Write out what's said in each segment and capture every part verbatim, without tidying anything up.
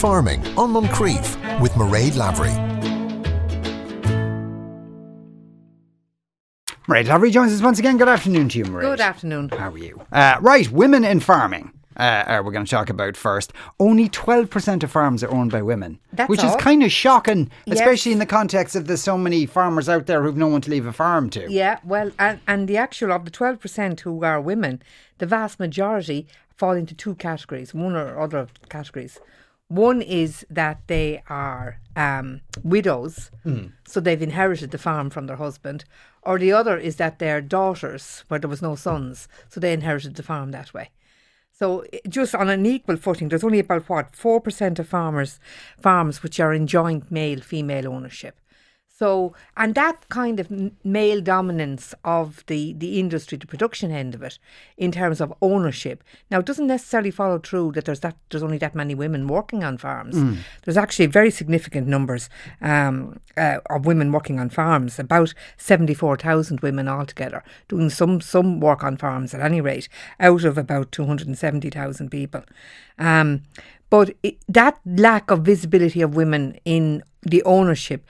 Farming on Moncrief with Mairead Lavery. Mairead Lavery joins us once again. Good afternoon to you, Mairead. Good afternoon. How are you? Uh, right, women in farming. Uh, uh, we're going to talk about first. Only twelve percent of farms are owned by women. That's which all. is kind of shocking, Yes. especially in the context of there's so many farmers out there who've no one to leave a farm to. Yeah, well, and, and the actual of the twelve percent who are women, the vast majority fall into two categories, one or other categories. One is that they are um, widows, mm. so they've inherited the farm from their husband, or the other is that they're daughters where there was no sons, so they inherited the farm that way. So just on an equal footing, there's only about, what, four percent of farmers, farms which are in joint male-female ownership. So, and that kind of male dominance of the, the industry, the production end of it, in terms of ownership. Now, it doesn't necessarily follow true that there's that there's only that many women working on farms. Mm. There's actually very significant numbers um, uh, of women working on farms, about seventy-four thousand women altogether, doing some, some work on farms at any rate, out of about two hundred seventy thousand people. Um, but it, that lack of visibility of women in the ownership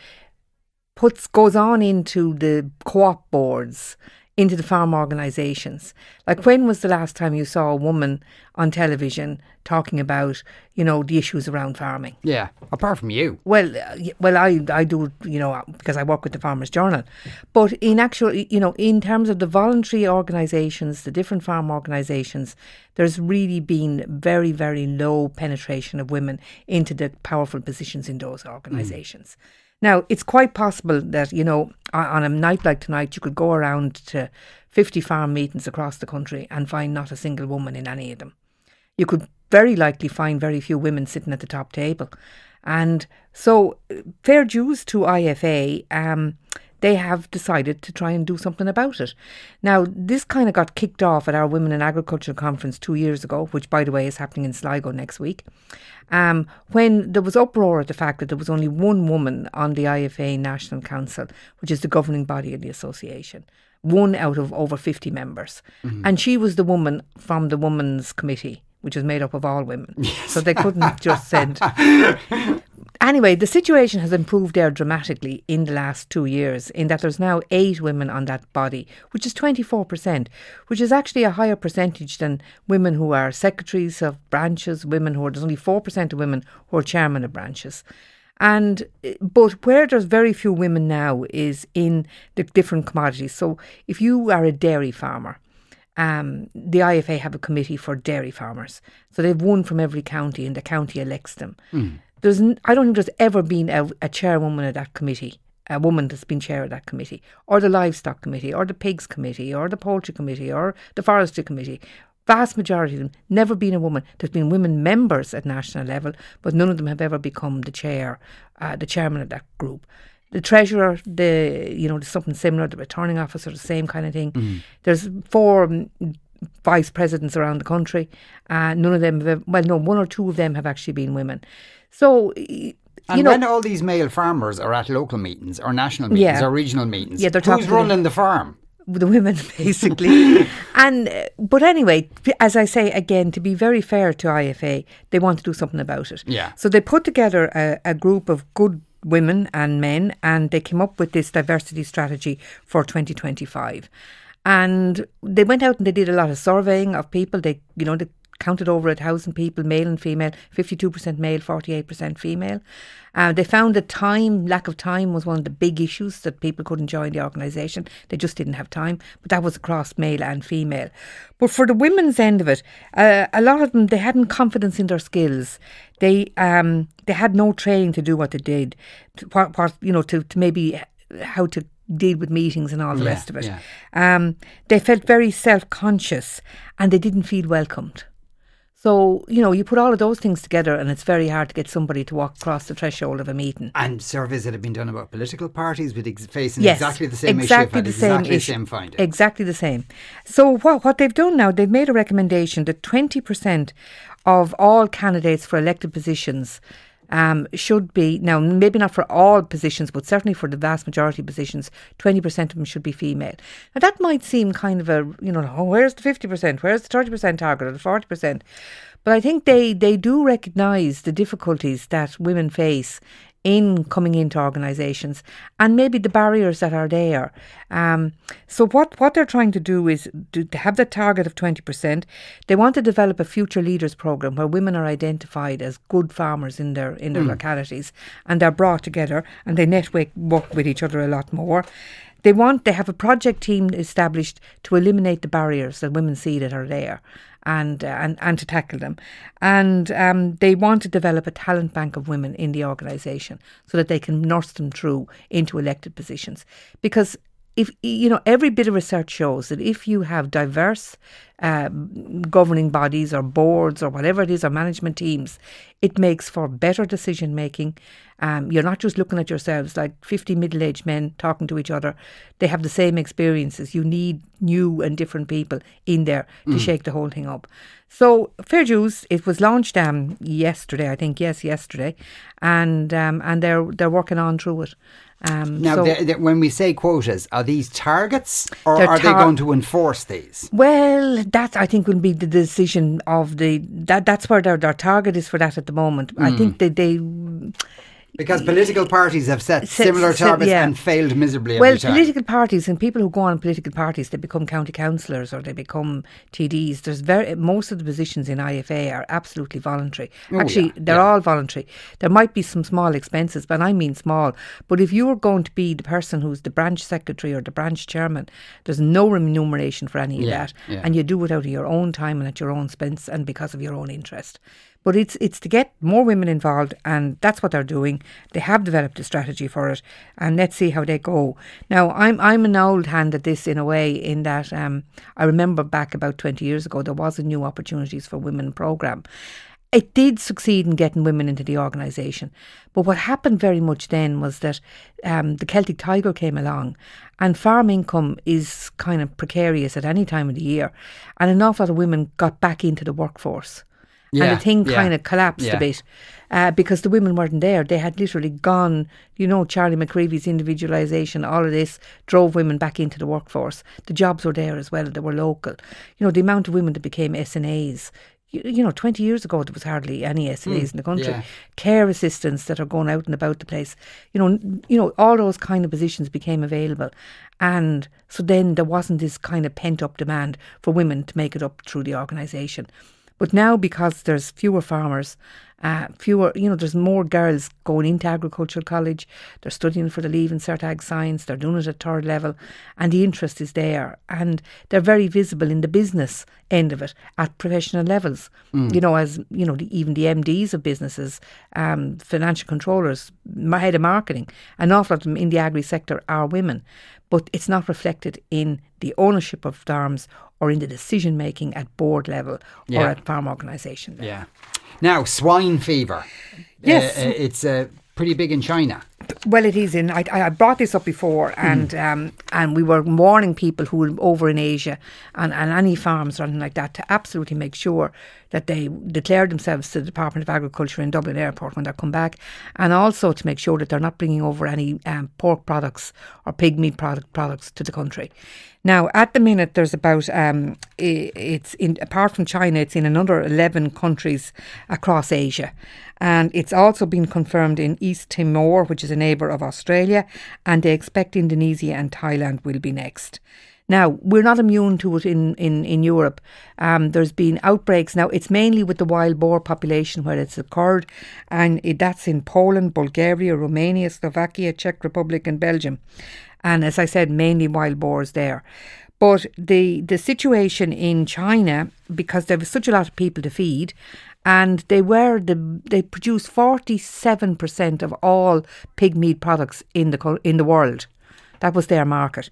puts goes on into the co-op boards, into the farm organisations. Like, when was the last time you saw a woman on television talking about, you know, the issues around farming? Yeah, apart from you. Well, uh, well, I I do, you know, because I work with the Farmers Journal. But in actual, you know, in terms of the voluntary organisations, the different farm organisations, there's really been very, very low penetration of women into the powerful positions in those organisations. Mm. Now, it's quite possible that, you know, on a night like tonight, you could go around to fifty farm meetings across the country and find not a single woman in any of them. You could very likely find very few women sitting at the top table. And so, fair dues to I F A, um, they have decided to try and do something about it. Now, this kind of got kicked off at our Women in Agriculture conference two years ago, which, by the way, is happening in Sligo next week, um, when there was uproar at the fact that there was only one woman on the I F A National Council, which is the governing body of the association, one out of over fifty members. Mm-hmm. And she was the woman from the Women's Committee, which is made up of all women. Yes. So they couldn't just send... Anyway, the situation has improved there dramatically in the last two years in that there's now eight women on that body, which is twenty-four percent, which is actually a higher percentage than women who are secretaries of branches, women who are, there's only four percent of women who are chairmen of branches. And, but where there's very few women now is in the different commodities. So if you are a dairy farmer, Um, the I F A have a committee for dairy farmers. So they've one from every county and the county elects them. Mm. There's, n- I don't think there's ever been a, a chairwoman of that committee, a woman that's been chair of that committee, or the livestock committee, or the pigs committee, or the poultry committee, or the forestry committee. Vast majority of them, never been a woman. There's been women members at national level, but none of them have ever become the chair, uh, the chairman of that group. The treasurer, the you know, something similar, the returning officer, the same kind of thing. Mm. There's four um, vice presidents around the country. Uh, none of them have, ever, well, no, one or two of them have actually been women. So, you and know, when all these male farmers are at local meetings or national meetings yeah. or regional meetings, yeah, they're who's running the farm? The women, basically. and uh, But anyway, as I say again, to be very fair to I F A, they want to do something about it. Yeah. So they put together a, a group of good women and men, and they came up with this diversity strategy for twenty twenty-five. And they went out and they did a lot of surveying of people. They, you know, they counted over a thousand people, male and female, fifty-two percent male, forty-eight percent female. Uh, they found that time, lack of time was one of the big issues, that people couldn't join the organisation. They just didn't have time. But that was across male and female. But for the women's end of it, uh, a lot of them, they hadn't confidence in their skills. They um they had no training to do what they did. What, what you know, to, to maybe how to deal with meetings and all the yeah, rest of it. Yeah. Um, they felt very self-conscious and they didn't feel welcomed. So, you know, you put all of those things together and it's very hard to get somebody to walk across the threshold of a meeting. And surveys that have been done about political parties with ex- facing yes, exactly the same exactly issue, the same exactly issue, the same finding. Exactly the same. So what, what they've done now, they've made a recommendation that twenty percent of all candidates for elected positions Um, should be, now maybe not for all positions, but certainly for the vast majority of positions, twenty percent of them should be female. Now that might seem kind of a, you know, oh, where's the fifty percent? Where's the thirty percent target or the forty percent? But I think they, they do recognise the difficulties that women face in coming into organisations and maybe the barriers that are there. Um, so what, what they're trying to do is to have the target of twenty percent. They want to develop a future leaders programme where women are identified as good farmers in their in their mm. localities, and they're brought together and they network work with each other a lot more. They want they have a project team established to eliminate the barriers that women see that are there. And, uh, and and to tackle them. And um, they want to develop a talent bank of women in the organisation so that they can nurse them through into elected positions. Because if you know, every bit of research shows that if you have diverse uh, governing bodies or boards or whatever it is, or management teams, it makes for better decision making. Um, you're not just looking at yourselves like fifty middle-aged men talking to each other. They have the same experiences. You need new and different people in there to mm. shake the whole thing up. So Fair Dues, it was launched um, yesterday, I think. Yes, yesterday, and um, and they're they're working on through it. Um, now, so they, they, when we say quotas, are these targets, or are tar- they going to enforce these? Well, that I think will be the decision of the that. That's where their their target is for that at the moment. Mm. I think they they. Because political parties have set Se- similar se- targets yeah. and failed miserably well, every time. Political parties and people who go on political parties, they become county councillors or they become T Ds. There's very most of the positions in I F A are absolutely voluntary. Oh, Actually, yeah, they're yeah. all voluntary. There might be some small expenses, but I mean small. But if you're going to be the person who's the branch secretary or the branch chairman, there's no remuneration for any of Yeah, that, yeah. and you do it out of your own time and at your own expense and because of your own interest. But it's it's to get more women involved, and that's what they're doing. They have developed a strategy for it, and let's see how they go. Now, I'm I'm an old hand at this in a way, in that um, I remember back about twenty years ago, there was a New Opportunities for Women programme. It did succeed in getting women into the organisation. But what happened very much then was that um, the Celtic Tiger came along, and farm income is kind of precarious at any time of the year, and an awful lot of women got back into the workforce. Yeah, and the thing yeah, kind of collapsed yeah. a bit uh, because the women weren't there. They had literally gone, you know, Charlie McCreevy's individualisation, all of this drove women back into the workforce. The jobs were there as well, they were local. You know, the amount of women that became S N As, you, you know, twenty years ago there was hardly any S N As mm, in the country. yeah. Care assistants that are going out and about the place. You know, you know, all those kind of positions became available. And so then there wasn't this kind of pent-up demand for women to make it up through the organisation. But now, because there's fewer farmers, uh, fewer, you know, there's more girls going into agricultural college, they're studying for the Leaving Cert Ag Science, they're doing it at third level, and the interest is there. And they're very visible in the business end of it at professional levels. Mm. You know, as, you know, the, even the M Ds of businesses, um, financial controllers, head of marketing, an awful lot of them in the agri sector are women. But it's not reflected in the ownership of farms or in the decision making at board level yeah. or at farm organisation level. Yeah. Now, swine fever. Yes. Uh, it's uh, pretty big in China. Well, it is in. I, I brought this up before, and mm. um, and we were warning people who were over in Asia and, and any farms or anything like that to absolutely make sure that they declare themselves to the Department of Agriculture in Dublin Airport when they come back, and also to make sure that they're not bringing over any um, pork products or pig meat product products to the country. Now, at the minute, there's about um, it's in apart from China, it's in another eleven countries across Asia. And it's also been confirmed in East Timor, which is a neighbour of Australia, and they expect Indonesia and Thailand will be next. Now, we're not immune to it in, in, in Europe. Um, there's been outbreaks. Now, it's mainly with the wild boar population where it's occurred, and it, that's in Poland, Bulgaria, Romania, Slovakia, Czech Republic and Belgium. And as I said, mainly wild boars there. But the, the situation in China, because there was such a lot of people to feed, and they were the they produce forty-seven percent of all pig meat products in the in the world. That was their market.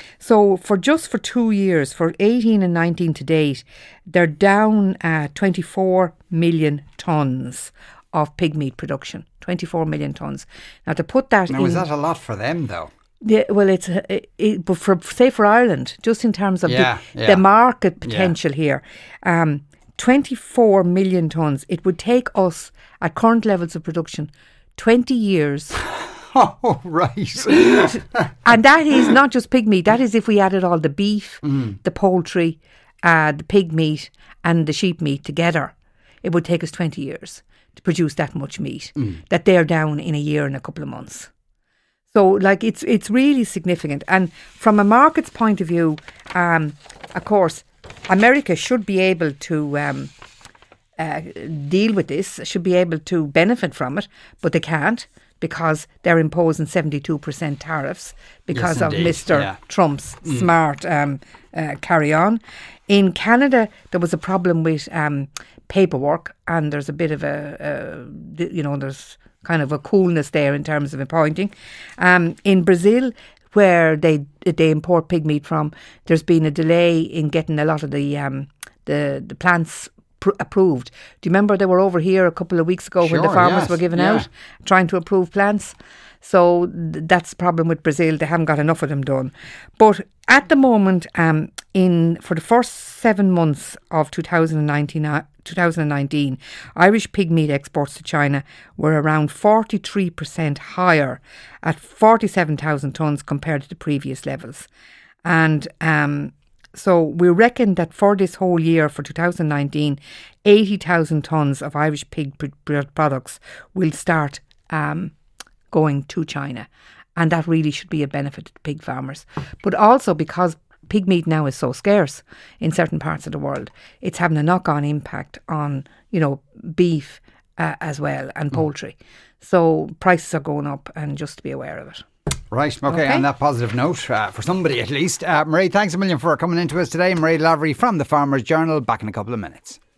So for just for two years, for eighteen and nineteen to date, they're down uh, twenty-four million tonnes of pig meat production. twenty-four million tonnes. Now to put that now, in... is that a lot for them though? Yeah, well, it's it, it, but for say for Ireland, just in terms of yeah, the, yeah. the market potential yeah. here, um, twenty-four million tonnes. It would take us at current levels of production twenty years. Oh, right. And that is not just pig meat. That is if we added all the beef, mm. the poultry, uh, the pig meat, and the sheep meat together. it would take us twenty years to produce that much meat, Mm. that they're down in a year and a couple of months. So, like, it's it's really significant. And from a market's point of view, um, of course, America should be able to um, uh, deal with this, should be able to benefit from it, but they can't, because they're imposing seventy-two percent tariffs because Yes, of indeed. Mister Yeah. Trump's smart um, uh, carry on. In Canada, there was a problem with um, paperwork, and there's a bit of a, a, you know, there's kind of a coolness there in terms of appointing. Um, in Brazil, where they they import pig meat from, there's been a delay in getting a lot of the um, the, the plants pr- approved. Do you remember they were over here a couple of weeks ago when the Sure, farmers yes, were giving yeah. out, trying to approve plants? So th- that's the problem with Brazil. They haven't got enough of them done. But at the moment, um, in for the first seven months of two thousand nineteen, uh, two thousand nineteen, Irish pig meat exports to China were around forty-three percent higher at forty-seven thousand tonnes compared to the previous levels. And um, so we reckon that for this whole year, for two thousand nineteen, eighty thousand tonnes of Irish pig pr- pr- products will start um, going to China. And that really should be a benefit to pig farmers. But also because pig meat now is so scarce in certain parts of the world, it's having a knock-on impact on, you know, beef uh, as well, and poultry. So prices are going up, and just to be aware of it. Right, okay, Okay. on that positive note, uh, for somebody at least. Uh, Mairead, thanks a million for coming into us today. Mairead Lavery from the Farmers Journal, back in a couple of minutes.